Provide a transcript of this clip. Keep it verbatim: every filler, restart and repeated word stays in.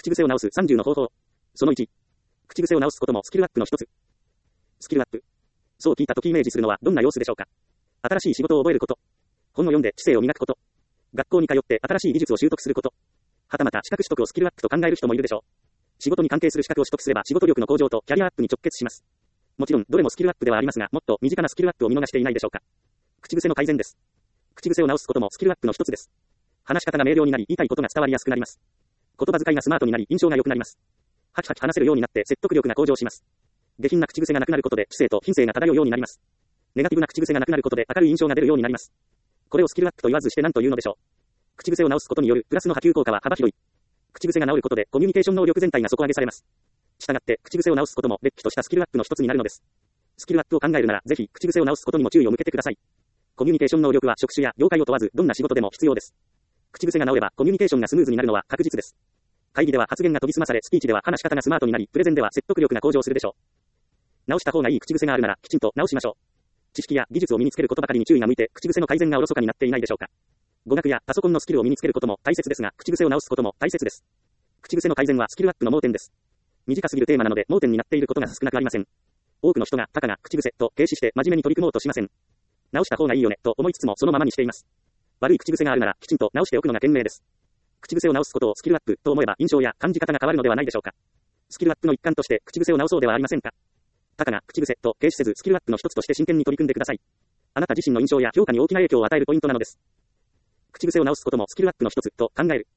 口癖を直すさんじゅうの方法。そのいち。口癖を直すこともスキルアップの一つ。スキルアップ。そう聞いたときイメージするのはどんな様子でしょうか。新しい仕事を覚えること。本を読んで知性を磨くこと。学校に通って新しい技術を習得すること。はたまた資格取得をスキルアップと考える人もいるでしょう。仕事に関係する資格を取得すれば仕事力の向上とキャリアアップに直結します。もちろんどれもスキルアップではありますが、もっと身近なスキルアップを見逃していないでしょうか。口癖の改善です。口癖を直すこともスキルアップの一つです。話し方が明瞭になり、言いたいことが伝わりやすくなります。言葉遣いがスマートになり、印象が良くなります。はきはき話せるようになって説得力が向上します。下品な口癖がなくなることで知性と品性が漂うようになります。ネガティブな口癖がなくなることで明るい印象が出るようになります。これをスキルアップと言わずして何というのでしょう。口癖を直すことによるプラスの波及効果は幅広い。口癖が直ることでコミュニケーション能力全体が底上げされます。したがって口癖を直すこともれっきとしたスキルアップの一つになるのです。スキルアップを考えるならぜひ口癖を直すことにも注意を向けてください。コミュニケーション能力は職種や業界を問わずどんな仕事でも必要です。口癖が直ればコミュニケーションがスムーズになるのは確実です。会議では発言が研ぎ澄まされ、スピーチでは話し方がスマートになり、プレゼンでは説得力が向上するでしょう。直した方がいい口癖があるならきちんと直しましょう。知識や技術を身につけることばかりに注意が向いて口癖の改善がおろそかになっていないでしょうか。語学やパソコンのスキルを身につけることも大切ですが、口癖を直すことも大切です。口癖の改善はスキルアップの盲点です。短すぎるテーマなので盲点になっていることが少なくありません。多くの人がたかが口癖と軽視して真面目に取り組もうとしません。直した方がいいよねと思いつつもそのままにしています。悪い口癖があるならきちんと直しておくのが賢明です。口癖を直すことをスキルアップと思えば印象や感じ方が変わるのではないでしょうか。スキルアップの一環として口癖を直そうではありませんか。たかが口癖と軽視せずスキルアップの一つとして真剣に取り組んでください。あなた自身の印象や評価に大きな影響を与えるポイントなのです。口癖を直すこともスキルアップの一つと考える。